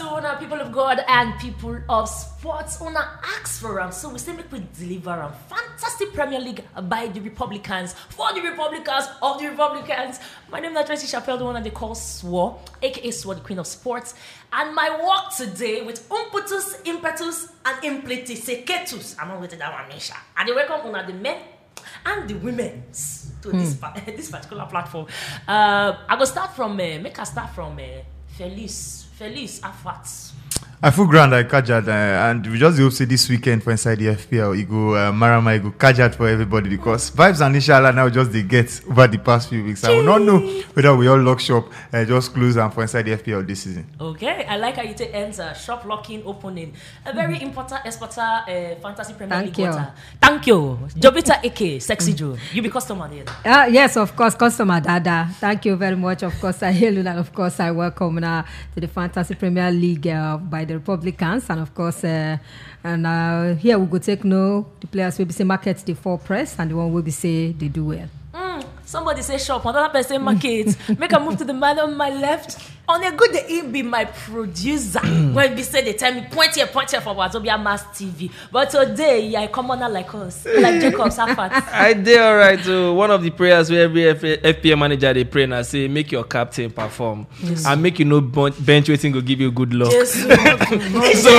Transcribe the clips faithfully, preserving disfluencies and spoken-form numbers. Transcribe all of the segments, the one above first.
to honor people of God and people of sports. Honor asks for them, so we say make we deliver them. Fantastic Premier League by the Republicans, for the Republicans, of the Republicans. My name is Tracy Chappelle, the one that they call Swore, aka Swore, the Queen of Sports. And my work today with impetus, impetus, and impletiseketus. I'm not waiting that one, Misha. And they welcome honor the men and the women's to mm. this, this particular platform. Uh, I go start from, uh, make I start from uh, Felice. Felice Afat. I feel grand like Kajat, uh, and we just hope say this weekend for inside the F P L, you go uh, Marama, you go Kajat for everybody because vibes and inshallah now just they get over the past few weeks. I will not know whether we all lock shop, uh, just close and for inside the F P L this season. Okay, I like how you take enter shop locking opening. A very mm-hmm. important exporter, uh, fantasy Premier League water. Thank you, Jobita Eke, Sexy Joe. You be customer there. Uh, yes, of course, customer Dada. Thank you very much. Of course, I hail you and of course I welcome now to the Fantasy Premier League uh, by the Republicans, and of course, uh, and uh, here we go take no the players will be say market the four press, and the one will be say they do well. Mm, somebody say shop, another person market. Make a move to the man on my left. On a good day, he be my producer. When we say they tell me point here, point here for Wazobia Mass T V. But today, I come on like us, like Jacob's Afat. I did all right. So one of the prayers where every F P L manager they pray and say, make your captain perform, yes. and make you know bench waiting will give you good luck. Yes. So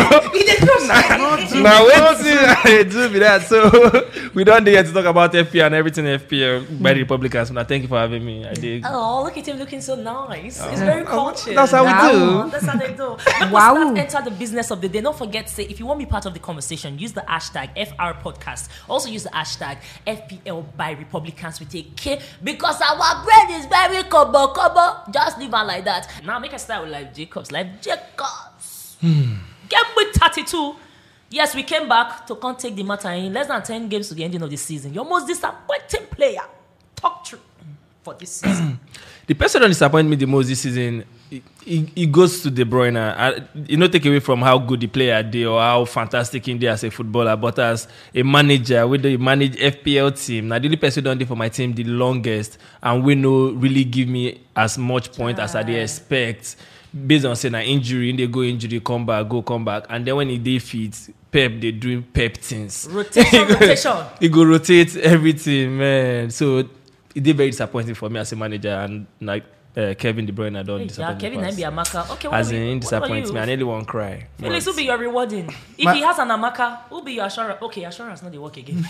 now wait till do be that. So we don't dare to talk about F P L and everything F P L by the Republicans. Now thank you for having me. I did. Oh, look at him looking so nice. Oh. It's very cool. That's how wow. we do. That's how they do. But wow. Let's enter the business of the day. Don't forget to say, if you want to be part of the conversation, use the hashtag F R Podcast. Also use the hashtag F P L by Republicans with a K, because our brain is very kobo kobo. Just leave it like that. Now make a start with Live Jacobs. Live Jacobs. Hmm. Game week thirty-two. Yes, we came back to come take the matter in less than ten games to the ending of the season. Your most disappointing player. Talk true for this season. The person that disappointed me the most this season, it goes to De Bruyne. I, you know, take away from how good the player did or how fantastic he did as a footballer, but as a manager, whether you manage F P L team, now the only person done it for my team the longest, and we know really give me as much point as I expect. Based on saying an injury, they go injury, come back, go come back, and then when he dey fit, Pep they doing Pep things. Rotation, rotation. He go rotate everything, man. So it did very disappointing for me as a manager, and like uh, Kevin De Bruyne, I don't hey, disappoint yeah, Kevin, I be Amaka. Okay, what as in disappoints me, I nearly won't cry. Felix, who be your rewarding? If My, he has an Amaka, who be your assurance? Okay, assurance, not the work again.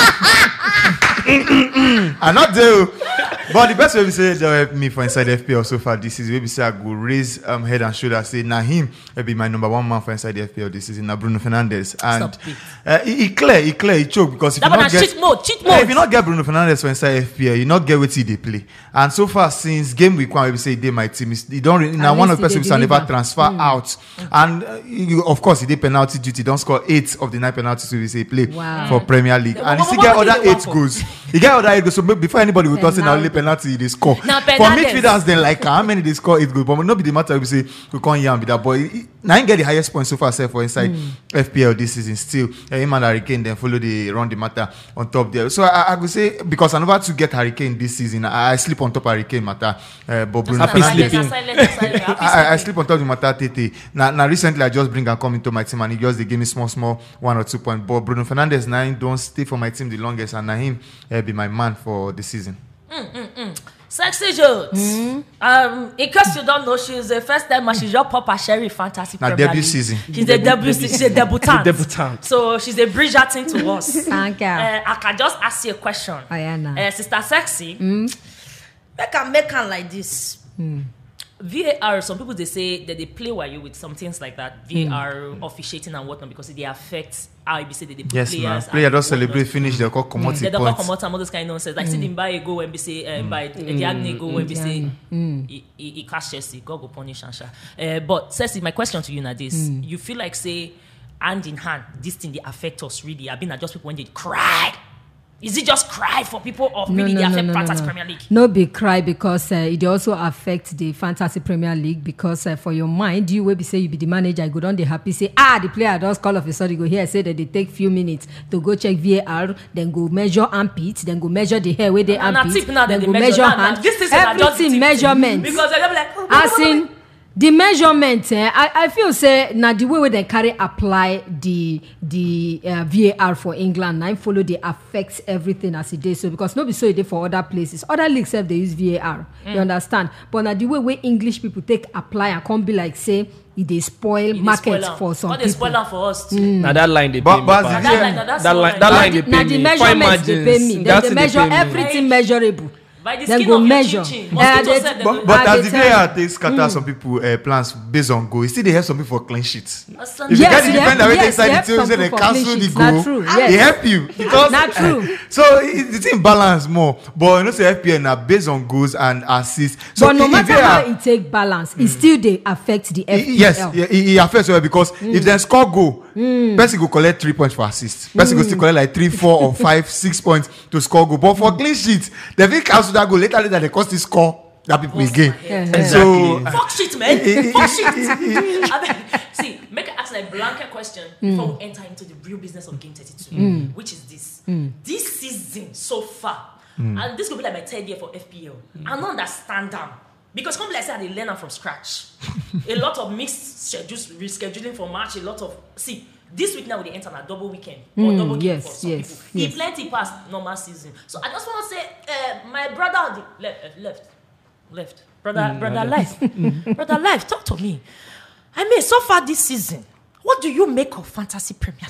I not do. But the best way we say they help me for inside F P L so far this season, we say I go raise um, head and shoulder, say now him will be my number one man for inside the F P L this season. Now Bruno Fernandes, and uh, he, he clear, he clear, he choke because if that you not get cheat mode, cheat mode. Uh, if you not get Bruno Fernandes for inside F P L, you not get what he they play. And so far since game week one, we say they my team, he don't really, now one of the person who never transfer mm. out, mm. and uh, you, of course he did penalty duty, don't score eight of the nine penalties we say play wow. for Premier League, yeah, and he still get other eight goals. He get other eight goals. So before anybody will talk say now only penalty they score. Now, for midfielders, then like how many they score eight goals, but not be the matter. We say we can't yam with that boy. Now he get the highest point so far, say for inside mm. F P L this season. Still, uh, him and Hurricane then follow the run the matter on top there. So I, I would say because I'm about to get Hurricane this season, I, I sleep on top Hurricane matter. Uh, but Bruno Fernandes, I, I sleep on top the matter. Tete. Now, now recently I just bring and come into my team and he just they give me small small one or two points. But Bruno Fernandes now don't stay for my team the longest, and now him uh, be my man for the season. Mm, mm, mm. Sexy Jones. Mm. Um, in case you don't know, she's the first time she's your Papa Sherry Fantasy Premier League. debut season. She's the debut. She's a debutant. debutant. So she's a Bridgerton to us. Thank you. Uh, I can just ask you a question. Oh, yeah, no. uh, Sister Sexy, mm. make her make her like this. Mm. V A R, some people they say that they play while you with some things like that. V A R mm. officiating and whatnot because they affect how you say that they put yes, players. Yes, man. Player don't celebrate finish. They call commodity mm. They don't call commodity and all those kind of nonsense. Like mm. see them buy a go when we say uh, mm. buy mm. the Agne go when we say mm. he, he, he cast Chelsea. God go punish Shansha. Uh, but Ceci, my question to you now this: mm. you feel like say hand in hand this thing they affect us really? I've been just people when they cry. Is it just cry for people or really no, no, they affect no, no, Fantasy no, no. Premier League? No big cry because uh, it also affects the Fantasy Premier League because uh, for your mind, you will be say you be the manager, you go down the happy, say, ah, the player does call of a sudden, go here, say that they take few minutes to go check V A R, then go measure armpits, then go measure the hair where they armpits, then go measure hands, everything measurement. Because they'll be like, oh, as in, The measurement, eh, I, I feel say now the way we they carry apply the the uh, V A R for England, now follow they affects everything as it is. So because nobody so it dey for other places, other leagues have they use V A R. Mm. You understand? But now the way we English people take apply and come be like say it they spoil It market spoil for some but people. they spoil am for us too. Mm. Now that line they pay But- me. but pass. the- That line, now that's that the line, line. that Now line they Now pay the me. measurements they pay me. Then That's they it, measure pay me. everything measurable. By the Then skin go of measure. your chin chin. Eh, Mosquito they- said they But, do- but I as dey the tell player takes scatter some people uh, plans based on goal, still they have some people for clean sheets. That's If you Yes, get the they help- defender when they yes, inside they the help team, some say they people for clean cancel the sheets. Not goal, true, they yes. help you because Not true. So it- the team balance more, but you know say F P L now based on goals and assists. So But no if matter they how are- it take balance, it still they affect the F P L. Yes, yeah, it, it affects well because if they score goal, person go collect three points for assist. Person go still collect like three, four, or five, six points to score goal. But for clean sheets, they will cancel that goal later. Later they cost the score that people again. Yeah. So Fuck shit, man. Fuck shit. I mean, see, make an ask like a blanket question before we enter into the real business of Game thirty-two, which is this. This season so far, and this will be like my third year for F P L. I don't understand them. Because come like I said, they learn them from scratch. A lot of mixed schedules, rescheduling for March, a lot of see. This week now they enter on a double weekend or Mm, double game yes, for some yes, people. yes. He plenty past normal season. So I just want to say, uh, my brother on the left, uh, left, left, brother, brother, life, brother, life. Talk to me. I mean, so far this season, what do you make of Fantasy Premier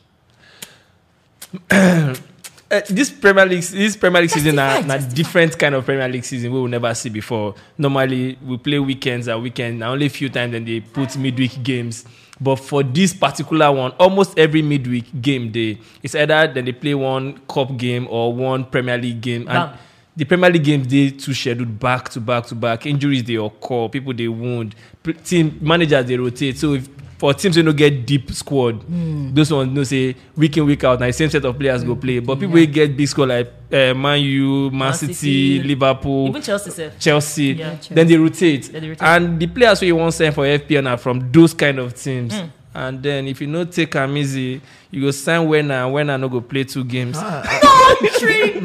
League? Uh, this Premier League, this Premier League season, na Testify, na testify. different kind of Premier League season we will never see before. Normally, we play weekends and weekend. Na only few times then they put midweek games. But for this particular one, almost every midweek game day, it's either then they play one cup game or one Premier League game. Bam. And the Premier League games they too scheduled back to back to back. Injuries they occur, people they wound, P- team managers they rotate. So if for teams who don't get deep squad, those ones no say week in week out. Now the same set of players go play. But people Yeah. will get big squad like uh, Man U, Man, Man City, City, Liverpool, Even Chelsea said. Chelsea. Yeah. Then they rotate. Then they rotate. And the players who you want sign for F P L are from those kind of teams. And then if you no take am easy, you go sign when and when I no go play two games. Trigger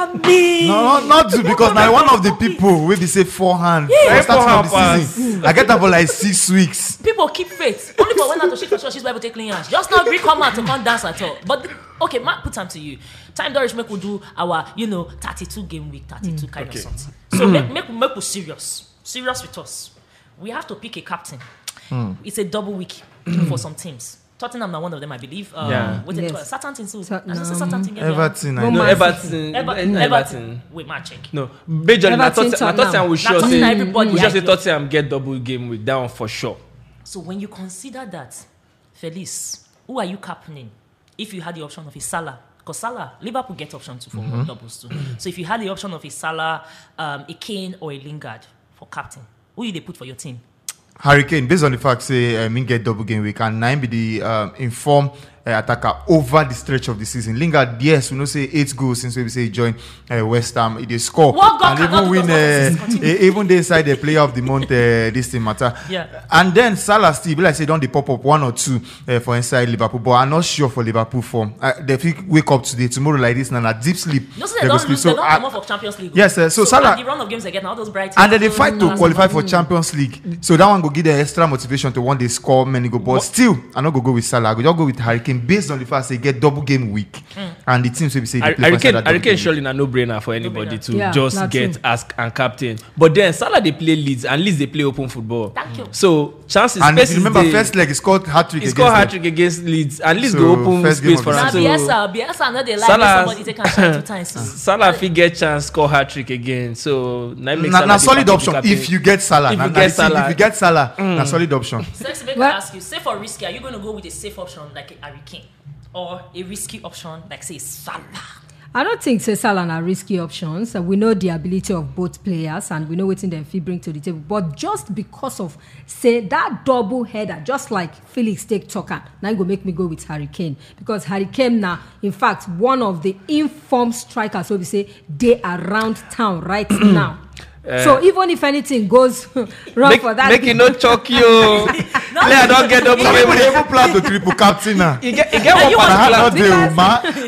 me. no, not, not to because now one of the people will be say forehand. Yeah. For starting of the Forehand season, I get that for like six weeks. People keep faith. Only for when not to shit for sure, she's Bible take clean hands. Just not agree come out to come dance at all. But okay, Mark, put time to you. Time Dorish make we do our, you know, thirty-two game week, thirty-two kind Okay. of something. So make make make we serious. Serious with us. We have to pick a captain. It's a double week for some teams. Tottenham now one of them, I believe. Um, Yeah. What's it Yes. called? Certain things. too. Tottenham. I just say certain thing. Everton, I Roma- know. No, Man Everton. City. Ever- Everton. Everton. Wait, man, check. No, majorly. I Everton, thought I Tottenham. thought we Now, sure Tottenham, say everybody we sure say like Tottenham get double game week. That one for sure. So when you consider that, Felice, who are you captaining? If you had the option of a Salah, because Salah, Liverpool get option two for doubles too. So if you had the option of a Salah, um, a Kane or a Lingard for captain, who you they put for your team? Hurricane, based on the fact say um, he get double game week and nine be the um, informed uh, attacker over the stretch of the season. Lingard, yes, we know say eight goals since we say he joined uh, West Ham. He dey score What God and cannot even do win. does Uh, not exist. Continue. e- even they side the player of the month. Uh, this thing matter. Yeah. And then Salah still, be like say, don't they pop up one or two uh, for inside Liverpool, but I'm not sure for Liverpool form. Uh, they fit wake up today, tomorrow like this, and a deep sleep. You know, so they they go don't sleep. lose, they So don't I- come off of Champions League. Yes, uh, so so Salah- at the run of games they get now, all those bright. and then they fight to Mm. qualify for Champions League. So that one go give them extra motivation to one day score many go. But still, I'm not go go with Salah. I go just go with Hurricane based on the fact they get double game week, and the teams will be say they play for inside Hurricane, that double Hurricane game surely na no brainer for anybody No-brainer. to Yeah, just not get true. ask and captain. But then Salah they play Leeds and Leeds they play open football. Thank you. So chances And if spaces you remember, dey. first leg he scored hat trick He against scored them. hat trick against Leeds and Leeds So, go open first game space of for the Now am. So Bielsa, Bielsa, no they like Salah- make somebody take and shine two times. Salah fit get chance score hat trick again. So na make Na, Salah na the solid captain, option captain. if you get Salah. If na, you na get the thing, Salah. if you get Salah, na solid option. So let's make Well- I ask you, say for risky, are you going to go with a safe option like a Harry Kane or a risky option like say Salah? I don't think say Salah are risky options. Uh, we know the ability of both players and we know what them fit bring to the table. But just because of say that double header, just like Felix take Tucker, now go make me go with Harry Kane. Because Harry Kane now, in fact, one of the informed strikers, so we say, they around town right now. So even if anything goes wrong Make, for that, make it no choke you. Player don't get double Some game people week. dey even plan to triple captain now. You get, you get you one want Na particular. how not dey o, Because- ma. I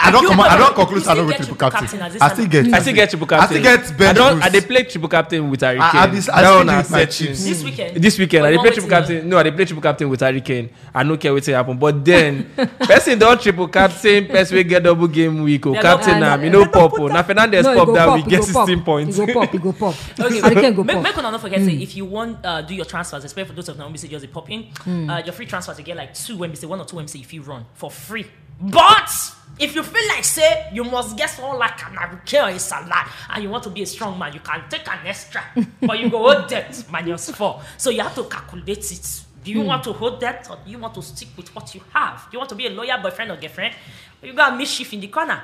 I don't come. I don't conclude. You I still don't go get triple triple captain. captain at this I time. still get. I still get triple captain. I still get I bench don't. boost. I they play triple captain with Harry Kane. I- I be- I That still one do I with my set chips. you. This weekend. This weekend, But I you dey play want triple waiting, captain. No, I dey play triple captain with Harry Kane. I no care wetin happen. But then, person don triple captain, person wey get double game week, or They're captain not- am, you know pop. oh. Na Fernandez No, he pop go that pop, week, he get go pop, sixteen points. He go pop, he go pop. Okay, Harry Kane go make, pop. make una not forget say if you want uh, do your transfers, especially for those of them we say just a pop in, uh, your free transfers you get like two when we say one or two when we say if you run for free. But if you feel like say you must get someone like an Harry or a Salah and you want to be a strong man, you can take an extra, but you go hold debt minus four. So you have to calculate it. Do you want to hold that or do you want to stick with what you have? Do you want to be a loyal boyfriend or girlfriend? Or you got mischief in the corner?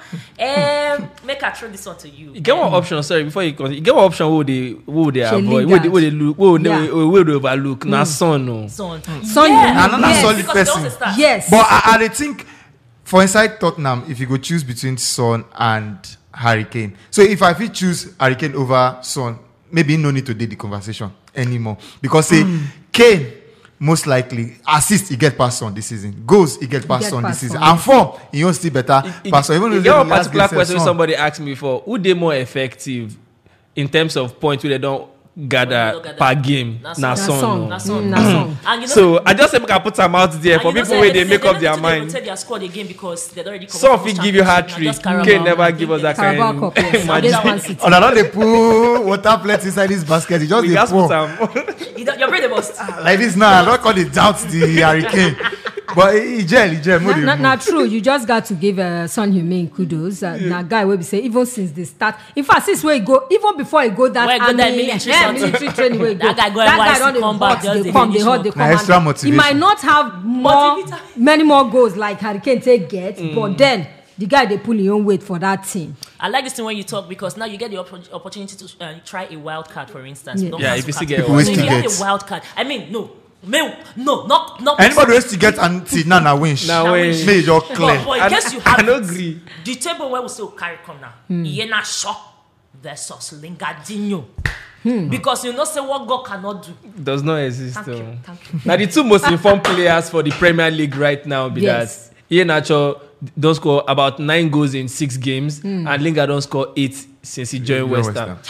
Um, make I throw this one to you. You get one option, sorry, before you continue. You get one option who they who they Shey avoid, who Lingard. they who they look, who they Yeah. who they overlook. Na son no. Son. Son, yeah. Another yes. solid Because person. that was a start. Yes. But I, I dey think for inside Tottenham, if you go choose between Son and Harry Kane. So if I fit choose Harry Kane over Son, maybe no need to do the conversation anymore. Because say Kane most likely assist he get past Son this season. Goals he get past get Son this past season. Son. And form he won't still better past Son. Even You though get the one last particular game say question Son. somebody asked me before. Who they more effective in terms of points where they don't gather don't gather. per game? Na Na Son. Na son. song. no. Na Son. Mm, na song. And you know, So I just say make I put them out there and for you know people say- where they say make they up no their need to dey mind. rotate their squad again because they already covered Some for fit give you hat championship, trick. na just Carabao. Kane never give us that kind. Carabao Cup, yes. Imagine. This one City. Oh, now they put water plates inside this basket. He just We dey just pour. put them. You don't- You're pretty most. Like this now. I don't call it doubt the Harry Kane. But he gel, he gel. Na, na, na true, you just got to give uh, Son Heung-min kudos. Uh, na guy wey be say even since the start, in fact since where he go, even before he go that Where he go army, that military eh, something. military training where he go, That guy go that N Y C guy don dey come back, hot, just dey dey come, dey finish hot, up. dey Na come. extra and motivation. He might not have more, But if it- many more goals like Harry Kane take get, but then the guy dey pull his own weight for that team. I like this thing when you talk because now you get the opp- opportunity to uh, try a wild card, for instance. Yeah. Don't Yeah, have if you to still cap- get a wild so if card. you have Get. a wild card, I mean, no, no, no, not not. Anybody who to get anti now na win. Na Now win. we- May just But, clear. but in I- case you I have no it, agree. the table where we still carry come now, Iheanacho Shaw versus Lingardinho. Because you know say what God cannot do. Does not exist. Thank though. you, thank you. Now the two most informed players for the Premier League right now be Yes. that Iheanacho don't score about nine goals in six games, and Lingard don't score eight since he joined Join West West Ham.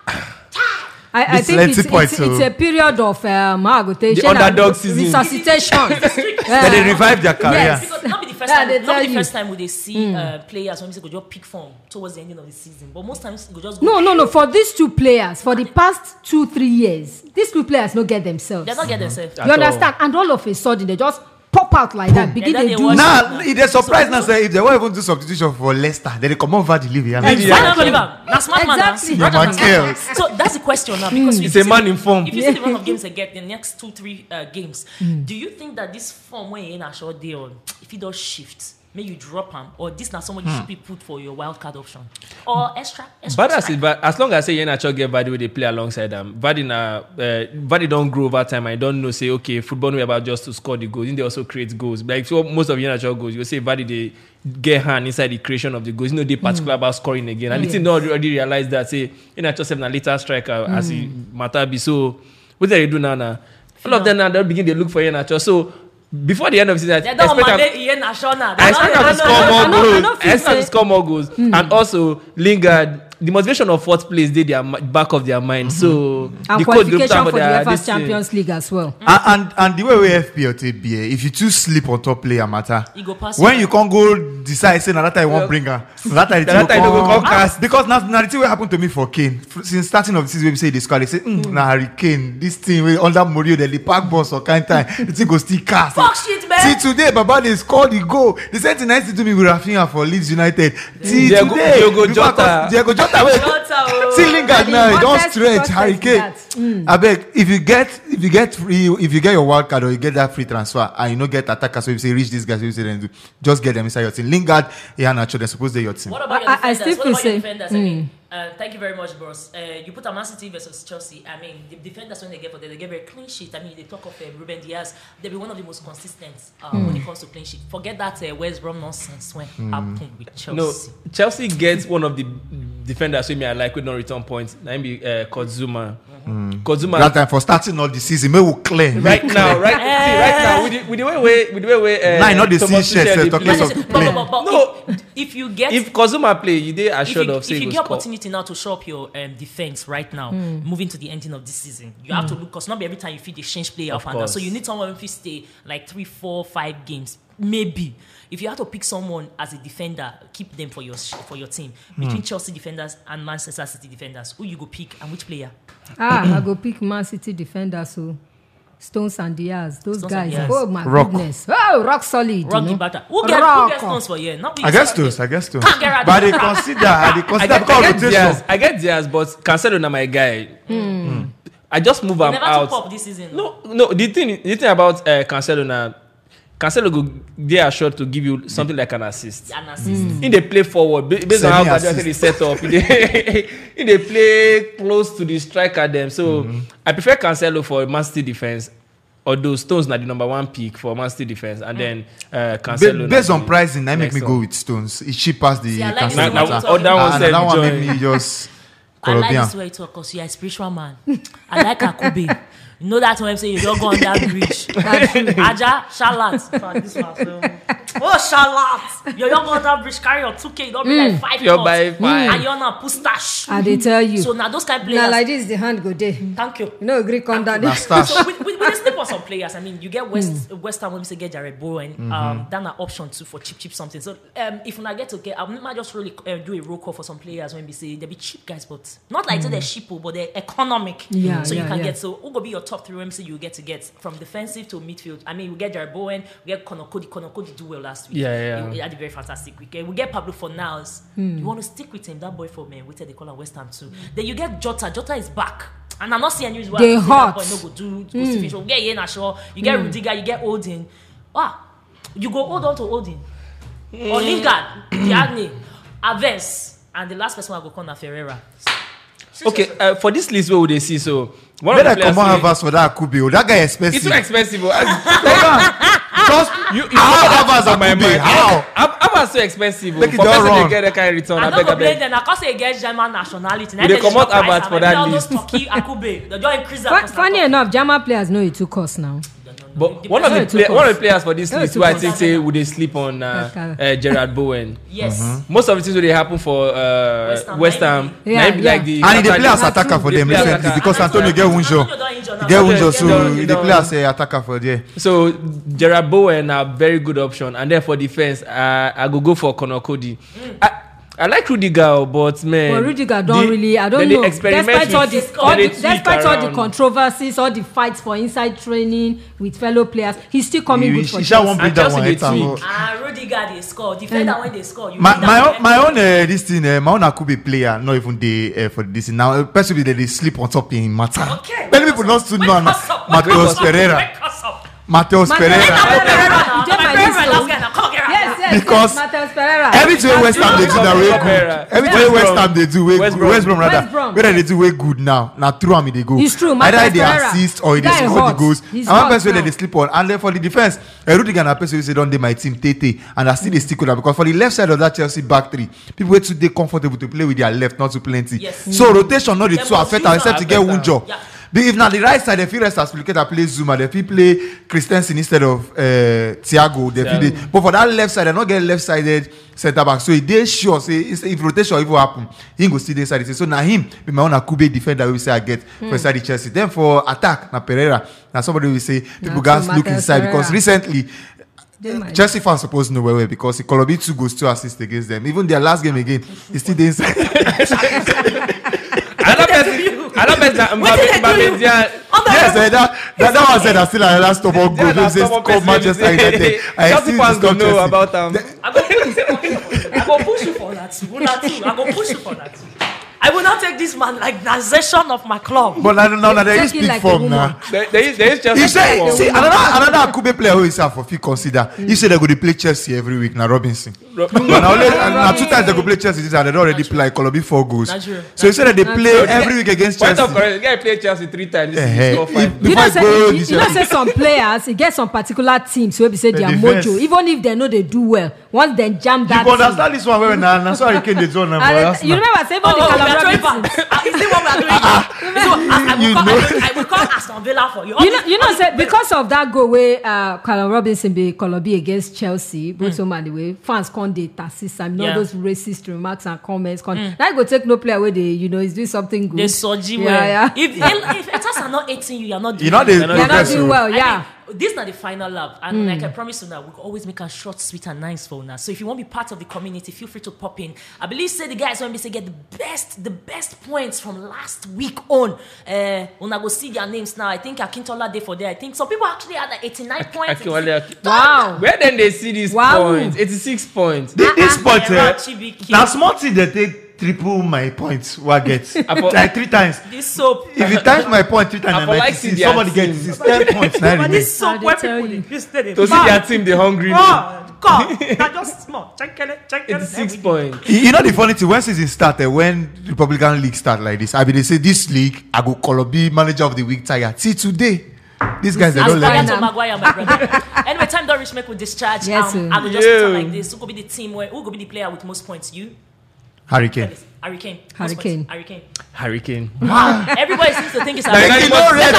I, I This think plenty it's, points, it's, it's so- a period of um, how I go tell you, The say na underdog season. resuscitation. Then they revive their career. Yes. Because not be the first Yeah, time, they not tell be the you. first time we they see uh, players when we say go just pick form towards the ending of the season. But most times go just go. No, no, no. For these two players, for the past two, three years, these two players no get themselves. They're not getting themselves. At You understand? And all of a sudden, they just pop out like that. Begin And then to they do. watch- Now, if they're surprised now, say if they won't even do substitution for Leicester, then they come over the leave. Exactly. Why not believe him? That's smart man. Exactly. Now. Yeah, man, Roger Van kills. Gaal. So that's the question now because He's you a see man the- in form. If you see the run of games they get the next two, three uh, games, do you think that this form when you're in a short day on, if it does shift, may you drop him, or this now someone you should be put for your wild card option, or extra? extra But as, strike? but as long as say Iheanacho get Vardy where they play alongside them, Vardy na uh, Vardy don't grow over time. I don't know say okay, football no about just to score the goals. Then they also create goals. Like so most of Iheanacho goals, you say Vardy they get hand inside the creation of the goals. You know they particular about scoring again, and Yes. the team not already realize that say Iheanacho seven a later striker as he matter be. So what they do now? Now all of them now they begin they look for Iheanacho. So before the end of the season, They I don't expect mandate them- Ian Ashona. I expect them to score I more know- I goals. know I expect them to say- score more goals. And also Lingard, the motivation of fourth place, they their mi- back of their mind. So And the coach go qualification put for the their- UEFA this thing. Champions League as well. And, and and the way we F P L take be, eh, if you too sleep on top player matter, He go pass when you. you can't go decide say na that time you Yeah. want bring her, na that time the Na that thing time go you go come come cast. because now now the thing wey happen to me for Kane F- since starting of the season we say they score they say mm, na Harry Kane this thing wey under Mourinho dem dey pack ball some kind time the thing go still cast. Fuck shit, man. Till today Baba dey score the goal the same thing na still do me with Rafinha for Leeds United till Diego- today Diogo before I Jota. come- Diego Jota wey Jota, oh. see Lingard The now he don hottest stretch prospect Harry is Kane that. Mm. abeg if you get if you get free if you get your wild card or you get that free transfer and you no get attackers so you say reach these guys so you say them do just get them inside your team Lingard Iheanacho they suppose dey your team. What about your I- I defenders? still what feel about your say- defenders? I mean, uh, thank you very much, bros. Uh, you put a Man City versus Chelsea. I mean, the defenders when they get for them, they get very clean sheet. I mean, they talk of uh, Ruben Diaz. They'll be one of the most consistent uh, when it comes to clean sheet. Forget that uh, West Brom nonsense when happened with Chelsea. No, Chelsea gets one of the defenders who me I like with no return points. That be uh, Kozuma. Kozuma. that time for starting all the season may we clear Right now, right, see, right now, with the, with the way, way with the way, way uh, now you know the see Thomas shirts Tuchel eh, dey talking play. of But- to but- play but- but- No, if you get if Kozuma play, you they assured if you, of saying if you go get score. opportunity now to show up your um, defense right now, Mm. moving to the ending of this season, you have to look because not be every time you feed the change player Of up and down. course. So you need someone who stay like three, four, five games, maybe. If you have to pick someone as a defender, keep them for your for your team. Between Chelsea defenders and Manchester City defenders, who you go pick and which player? Ah, I go pick Man City defenders. So Stones and Diaz, those Stones guys. and Diaz. Oh my Rock. goodness! Oh, rock solid. Rock you the know? batter. Who get, who Rock. get Stones for here? Not I guess those, I guess those. Can't get But they Radicka. consider, I they I consider get, because I get rotation. Diaz, I get Diaz, but Cancelo na my guy. Hmm. I just move him Never out. took up this season. No, no. The thing, the thing about uh, Cancelo now, Cancelo go they are sure to give you something like an assist. An assist. In they play forward ba- based on how Semi-assist. Guardiola is set up. In they, in they play close to the striker them. So Mm-hmm. I prefer Cancelo for Man City defense. Although Stones na the number one pick for Man City defense, and then uh, Cancelo. Ba- based na on the pricing, I make next me one. go with Stones. It's cheap as the See, I like Cancelo this Now, one. matter. now, other one And said that one join. make me just I like Colombian. this way too because you're a spiritual man. I like Akube. You know that when I'm saying you don't go on that bridge. Aja, Charlotte. For this one, so. Oh, Charlotte. You don't go on that bridge, carry your two K, you don't be like five You're cuts. by five. And you're not pustache. I they tell you. So now those kind of Now players. like this, the hand go there. Thank you. You know, agree come down. Na stash. So with, with, with the slip on some players, I mean, you get West West Ham when we say get Jared Bowen, um, then an option too for cheap, cheap something. So um, if I get to get, I might just really uh, do a roll call for some players when we say they be cheap guys, but not like say they're cheap, but they're economic. Yeah, so you yeah, can yeah. get. So who go be your top three when we say you get to get from defensive to midfield? I mean, we get Jared Bowen, we get Conor Cody. Conor Cody do well last week. Yeah, yeah. He had a very fantastic week. We get Pablo Fornals. You want to stick with him? That boy for me, we tell they call him West Ham too. Then you get Jota. Jota is back. And I'm not seeing any reason why They I say hot. that boy no go do go mm. finish. You get Ian Shaw, you get Rudiger, you get Odin. Wow, you go hold on to Odin or Lingard, Diagne, Aves, and the last person I go call na Ferreira. Okay, uh, for this list, what would they see? So one When of I the come players. on Havas for that Akube, oh, that guy expensive. It's too expensive. oh. Just you, you how know Havas on my Akube? mind. How? How about so expensive? oh. Make it For all person wrong. they get that kind of return, I'm I not beg, I gonna blame beg. them because they get German nationality. They come out Havertz for that all list. those Turkey Akube, they don't increase that. Fun, cost funny now. enough, German players know it took cost now. But one of Yeah, the it play, took one of us. the players for this Yeah, it list took who I us. think say would they sleep on uh, Okay. uh, Gerard Bowen. Yes. Most of the things will they happen for uh, West Ham, West Ham. maybe. Yeah, Might be yeah. like the And he dey play as That's attacker true. for They them play as recently attacker. because Antonio get Antonio Wunjo. don't injure now. Get Okay, Wunjo, they so don't- he they dey don't- play as a attacker for there. So Gerard Bowen a very good option, and then for defense, uh, I go go for Conor Cody. I, I like Rudiger, but man, But Rudiger don't they- really, I don't then they know. experiment Despite all with- the, then all they the tweak despite all the around. controversies, all the fights for inside training with fellow players, he's still coming He- good for he shall Chelsea. won't bring And that Chelsea one dey enter. tweak. but- Ah, Rudiger they score. Defender when they score. You My need that my one own my every own uh, this thing uh, my own Akube player not even dey uh, for this thing now. Uh, Personally, they dey sleep on top in matter. Okay. Many people not still know Wake us up, wake Mateus us up, Pereira. wake us up. Mateus Mateus Pereira. Pereira. Now, Get my my favorite list, last oh. guy now. Come here. Yes, yes, Because yes, Mateus Pereira. Everything wey West Ham dey do na way Pereira. good. Everything wey West West Brom. Ham dey do wey West good. Brom. West Brom West rather. Brom. Wey dem dey do wey good now. Na through am e dey go. It's true, Either Mateus e dey Pereira. assist or e dey Guy score the hot. goals. He's And one hot person wey now. dem dey sleep on. And then for the defence, uh, Rudiger na person wey say don dey my team tey and I still dey stick with am because for the left side of that Chelsea back three, people wey too dey comfortable to play with their left, not too plenty. Yes. So rotation no dey Dem too must affect use am except am. to get Affect am. Wunjo. Yeah. But if na the right side, dem fit rest as Spilicueta play Zuma, dem fit play Christensen instead of uh, Thiago. Dem fit Thiago. dey. But for that left side, dem no get left-sided centre back. So e dey sure say if if rotation even happen, him go still dey inside the team. So na him be my own Akube defender wey we say I get for inside the Chelsea. Then for attack, na Pereira. Na somebody we say people Na gats so look Mateus inside because Pereira. recently They might. Chelsea fans suppose know well well because Ikolobi two goals two assists against them. Even their last game again, he still dey inside. Another person, another person, Mbappe, Mbappe, Dia- Yes, eh, that, that, that one said I still another stubborn goal. Dia na They say stubborn score person, Manchester he say- United. I Chelsea still fans stop don't know Chelsea. about am. I go put this for you. I go push you for that too. Una too. I go push you for that too. I will not take this man like nazation of my club. But now, now, now there is Take it big like a form woman. now. There, there is, there is Chelsea. He say, form. see, another another Akube player who is for fit consider. He said they go to play Chelsea every week. Now Robinson. Ro- But now, only, and now two times they go play Chelsea this and they don't already play like Colombia four goals. Nigeria. So he said that they play Nigeria. every week against Point of Chelsea. correction, the guy played Chelsea three times. This Eh, is eh, score five. if- You know, Before say, I go you, this you know, year. say some players, e get some particular teams wey be say The their defense. mojo, even if they know they do well, once they jam that You team. understand this one where now? Now so I can do it now. And Arsenal. you remember say even Oh, the oh, we are Calabria throwing team. back. Uh, Is it what we are doing? So, as I You will call, know. I will- I will call as Aston Villa for you. You know, you know, say, because of that goal where uh, Callum Robinson be Colombia against Chelsea, both mm. home and away, fans can't date assist. I mean, yeah. all those racist remarks and comments. Mm. That go take no player where they, you know, is doing something good. They soji well. Yeah, yeah. If if Etas are not eighteen, you are not doing. You're not, well. You're not doing well. Yeah. I mean, this is not the final lap, and mm. like I promise you that we always make a short, sweet, and nice for now. So if you want to be part of the community, feel free to pop in. I believe say the guys when we say get the best, the best points from last week on. Uh, when I go see their names now, I think Akintola day for there. I think some people actually had like eighty-nine points. Akintola. Wow. Where then they see these wow. points? eighty-six points. This, this point, uh, now small thing they take. Triple my points. What get like three times. This soap. If you times my point three times, like see, somebody gets it's ten points. But this soap, where people interested in to see their team, the hungry. Oh, God, that just small. Check it, check it. Eighty-six points. You know the funny thing when season started, when Republican League start like this, I mean they say this league, I go call be manager of the week tiger. See today. These guys, they don't let me. Maguire, my brother. Anyway, time don't reach make with discharge. Yes, um, I will just put like this. Who could be the team where who could be the player with most points? You. Harry Kane. Harry Kane. Harry Kane. Harry Kane. Harry Kane. Wow. Everybody seems to think it's Harry Kane.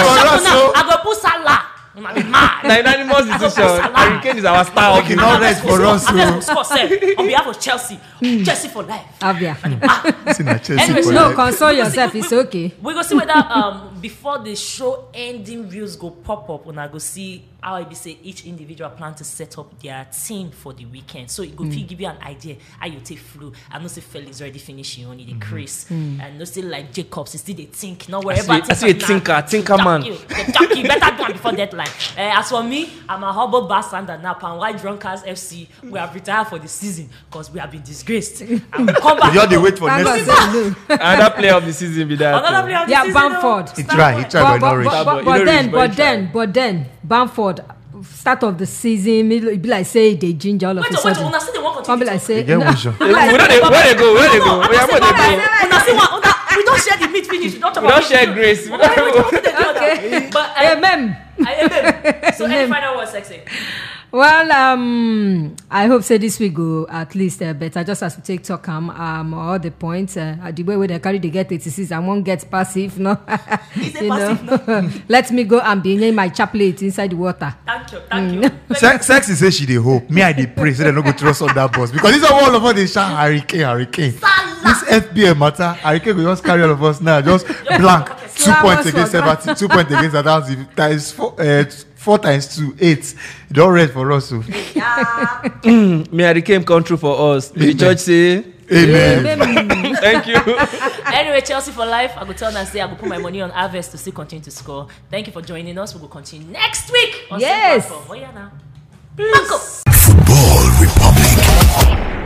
I go put Salah. The unanimous decision. Harry Kane is our star. Okay, not rest for us. On behalf of Chelsea, Chelsea for life. Abia. Anyway, no, console yourself. It's okay. We go see whether um before the show ending views go pop up, when I go see how I be say each individual plan to set up their team for the weekend. So it go mm. give you an idea how you take flu. I know say Felix already finished. You only the Chris, mm. and no say like Jacobs is still they think. Not wherever. I see a tinker, tinker man. You better do it before deadline. Uh, as for me, I'm a humble bastard and now and White Drunkers F C. We have retired for the season because we have been disgraced. And we come back. You have to wait for next season. Another player of the season be that. Another player of the yeah, season. Yeah, Bamford. He tried. He tried, but, but, but, but, but then, but then, but then, Bamford. Start of the season, it be like say they ginger all of wait, a sudden. Wait, wait, wait, wait, Come be like say. No, where they go? Where they go? Where they go? We don't share the meat finish. We don't talk about. We don't share grace. Okay. But amen. So any final word, sexy. Well, um, I hope say this week go at least uh, better. Just as we take talk um, um all the points, uh, the way where they carry they get eighty-six, I won't get passive. No, you passive, no? Let me go and be in my chaplet inside the water. Thank you, thank mm. you. Se- sexy say she dey hope. Me I dey pray so they no go trust on that boss because this is all of us they shout Harry Kane, Harry Kane. This F B A matter. Harry Kane will just carry all of us now. Just blank. Two points against Everton. Two points against Atalanta. That is four. Uh, Four times two, eight. You don't rest for us. So. Yeah. May Harry Kane come true for us. May the church say Amen. Amen. Thank you. Anyway, Chelsea for life. I go tell and say I go put my money on Harvest to still continue to score. Thank you for joining us. We will continue next week. On yes. oh, yeah, now. Peace.